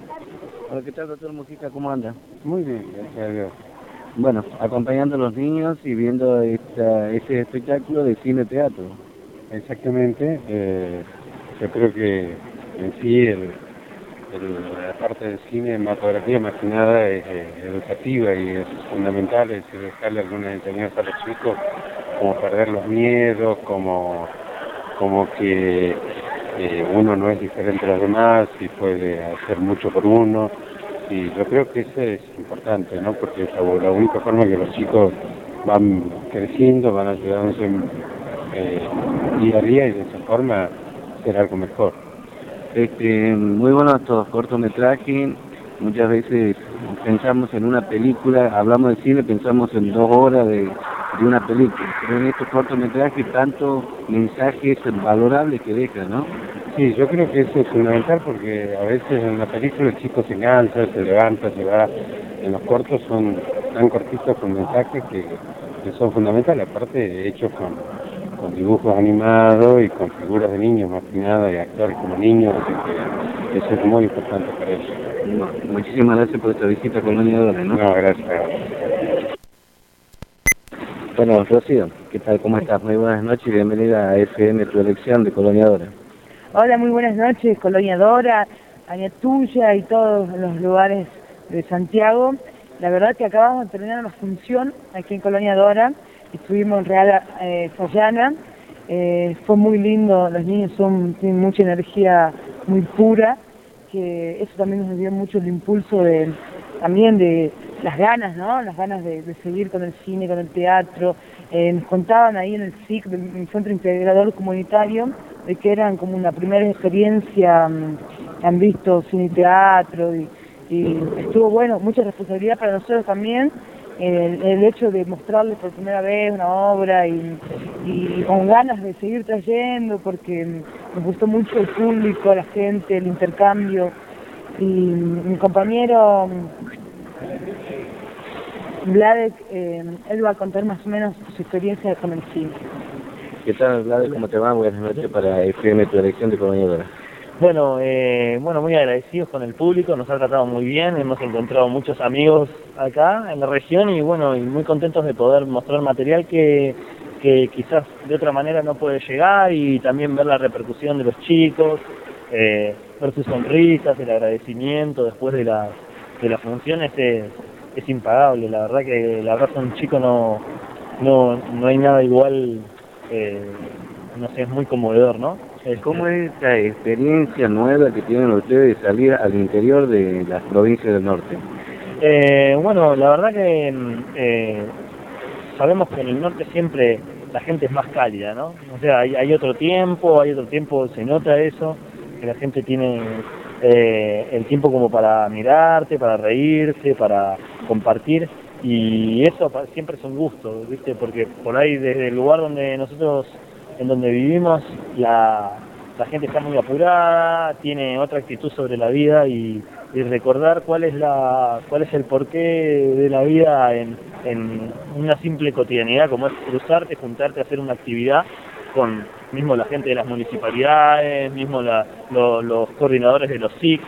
Hola, ¿qué tal, doctor Mujica? ¿Cómo anda? Muy bien, gracias a Dios. Bueno, acompañando a los niños y viendo este espectáculo de cine-teatro. Exactamente, yo creo que en sí la parte del cine, cinematografía más que nada es educativa y es fundamental, es decir, dejarle algunas enseñanzas a los chicos, como perder los miedos, como que uno no es diferente a los demás y puede hacer mucho por uno. Y yo creo que eso es importante, ¿no? Porque es la única forma que los chicos van creciendo, van ayudándose día a día y de esa forma ser algo mejor. Muy bueno estos cortometrajes. Muchas veces pensamos en una película, hablamos de cine, pensamos en 2 horas de una película. Pero en estos cortometrajes tantos mensajes valorables que dejan, ¿no? Sí, yo creo que eso es fundamental porque a veces en una película el chico se cansa, se levanta, se va. En los cortos son tan cortitos con mensajes que son fundamentales, aparte hechos con dibujos animados y con figuras de niños más que nada y actores como niños, así que eso es muy importante para ellos. No, muchísimas gracias por esta visita a Colonia Dora, ¿no? No, gracias. Bueno, Rocío, ¿qué tal? ¿Cómo estás? Muy buenas noches y bienvenida a FM, tu elección de Colonia Dora. Hola, muy buenas noches, Colonia Dora, Aña Tuya y todos los lugares de Santiago. La verdad que acabamos de terminar una función aquí en Colonia Dora, estuvimos en Real Sayana, fue muy lindo, los niños tienen mucha energía muy pura, que eso también nos dio mucho el impulso también de las ganas, ¿no? Las ganas de seguir con el cine, con el teatro. Nos contaban ahí en el SIC, el Centro Integrador Comunitario, de que eran como una primera experiencia, han visto cine y teatro, y estuvo bueno, mucha responsabilidad para nosotros también, el hecho de mostrarles por primera vez una obra y con ganas de seguir trayendo, porque nos gustó mucho el público, la gente, el intercambio, y mi compañero Vladek, él va a contar más o menos su experiencia con el cine. ¿Qué tal, Vlad? ¿Cómo te va? Buenas noches para FM, tu elección de Colonia Dora. Bueno, muy agradecidos con el público, nos ha tratado muy bien, hemos encontrado muchos amigos acá en la región y bueno, y muy contentos de poder mostrar material que quizás de otra manera no puede llegar y también ver la repercusión de los chicos, ver sus sonrisas, el agradecimiento después de la función es impagable, la verdad que el abrazo a un chico no hay nada igual, no sé, es muy conmovedor, ¿no? ¿Cómo es esta experiencia nueva que tienen ustedes de salir al interior de las provincias del norte? Bueno, la verdad que sabemos que en el norte siempre la gente es más cálida, ¿no? O sea, hay otro tiempo, se nota eso, que la gente tiene el tiempo como para mirarte, para reírse, para compartir, y eso siempre es un gusto, ¿viste? Porque por ahí desde el lugar en donde vivimos, la gente está muy apurada, tiene otra actitud sobre la vida y recordar cuál es el porqué de la vida en una simple cotidianidad como es cruzarte, juntarte a hacer una actividad con mismo la gente de las municipalidades, mismo los coordinadores de los SIC,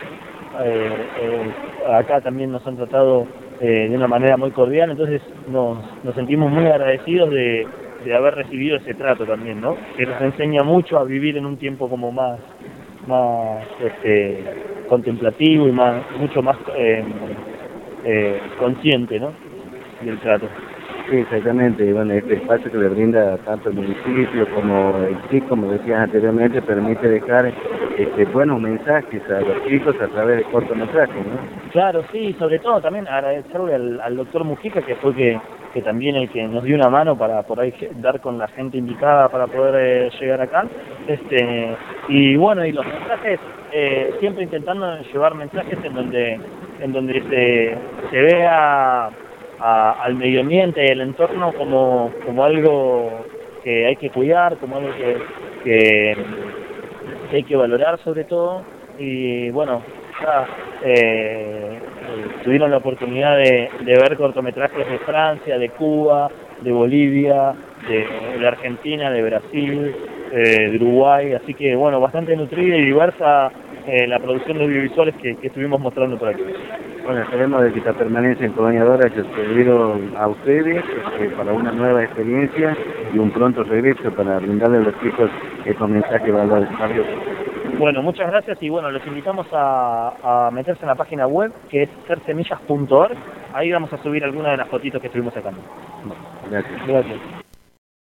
acá también nos han tratado de una manera muy cordial, entonces nos sentimos muy agradecidos de haber recibido ese trato también, ¿no? Que nos enseña mucho a vivir en un tiempo como más contemplativo y mucho más consciente, ¿no? Del trato. Sí, exactamente. Bueno, este espacio que le brinda tanto el municipio como el SIC, como decías anteriormente, permite dejar buenos mensajes a los chicos a través de cortometrajes, ¿no? Claro, sí, sobre todo también agradecerle al doctor Mujica, que fue que también el que nos dio una mano para por ahí dar con la gente indicada para poder llegar acá. Y bueno, y los mensajes, siempre intentando llevar mensajes en donde se vea al medio ambiente y el entorno como algo que hay que cuidar, como algo que hay que valorar sobre todo. Y bueno, ya tuvieron la oportunidad de ver cortometrajes de Francia, de Cuba, de Bolivia, de Argentina, de Brasil, de Uruguay, así que bueno, bastante nutrida y diversa la producción de audiovisuales que estuvimos mostrando por aquí. Bueno, esperemos de que esta permanencia en Colonia Dora haya servido a ustedes para una nueva experiencia y un pronto regreso para brindarle a los chicos estos mensajes valiosos. Bueno, muchas gracias y bueno, los invitamos a meterse en la página web que es sersemillas.org. Ahí vamos a subir algunas de las fotitos que estuvimos sacando. Gracias. Gracias.